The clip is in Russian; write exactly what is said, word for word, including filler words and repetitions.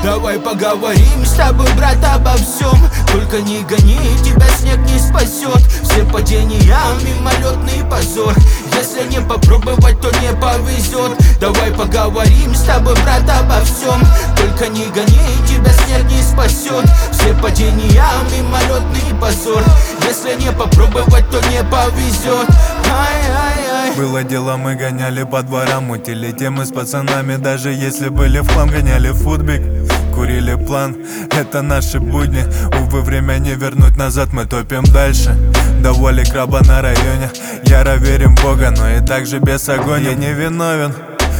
Давай поговорим с тобой, брат, обо всем. Только не гони, тебя снег не спасет. Все падения мимолетный позор. Если не попробовать, то не повезет. Давай поговорим с тобой, брат, обо всем. Только не гони, тебя снег не спасет. Все падения мимолетный позор. Если не попробовать, то не повезет. Ай-ай-ай. Было дело, мы гоняли по дворам, мутили темы с пацанами. Даже если были в хлам, гоняли футбик, курили план, это наши будни. Увы, время не вернуть назад, мы топим дальше. До воли краба на районе, яро верим в Бога, но и так же без огонь. Я не виновен,